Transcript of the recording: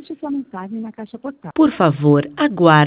Deixe sua mensagem na caixa postal. Por favor, aguarde.